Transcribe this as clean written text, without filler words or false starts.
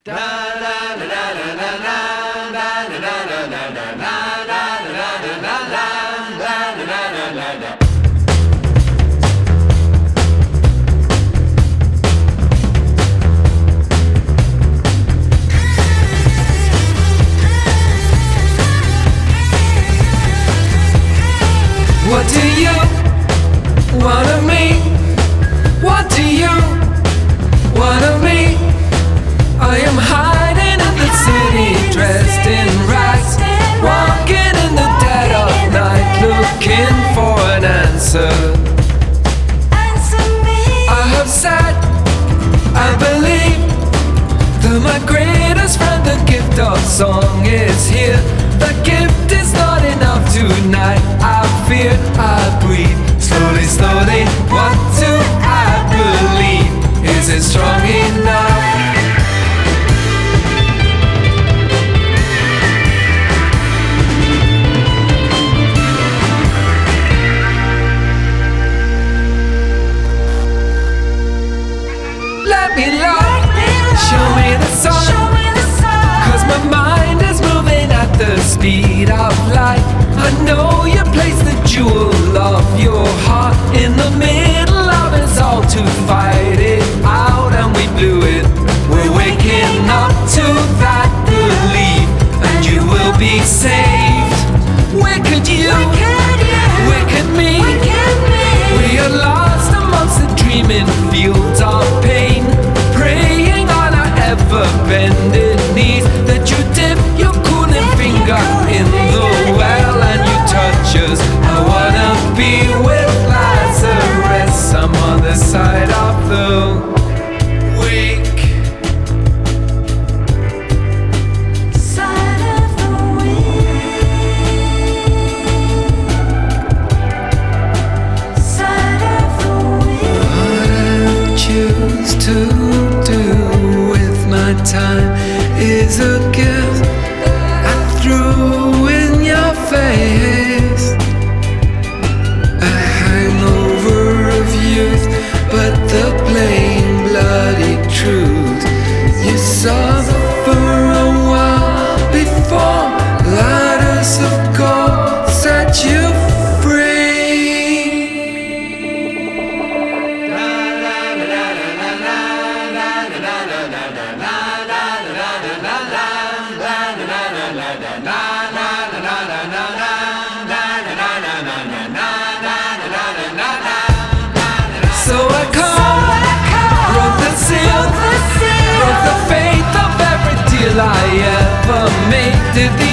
What do you want of me? What do you want of me? I am hiding in the city, dressed in rags, walking in the dead of night, looking for an answer. I have said, I believe that my greatest friend, the gift of song, is here. The gift is not enough tonight. I fear, I breathe slowly, slowly. What do I believe? Is it strong enough? Let me love, show me the sun, 'cause my mind is moving at the speed of light. I know you place the jewel of your heart in the middle of us all to fight it out, and we blew it. We're waking up to that belief, and you will be saved. Where could you? Where could me? We are lost amongst the dreaming fields of pain, praying on our ever-bending knees that you dip your cooling finger in the well and you touch us. I wanna be with Lazarus. I'm on the side of the wake. Side of the side of the What I choose to do with my time is a gift I threw in your face. A hangover of youth, but the plain bloody truth. You suffer a while before ladders of gold set you free. So I come, broke the seal, broke the faith of every deal I ever made. Did the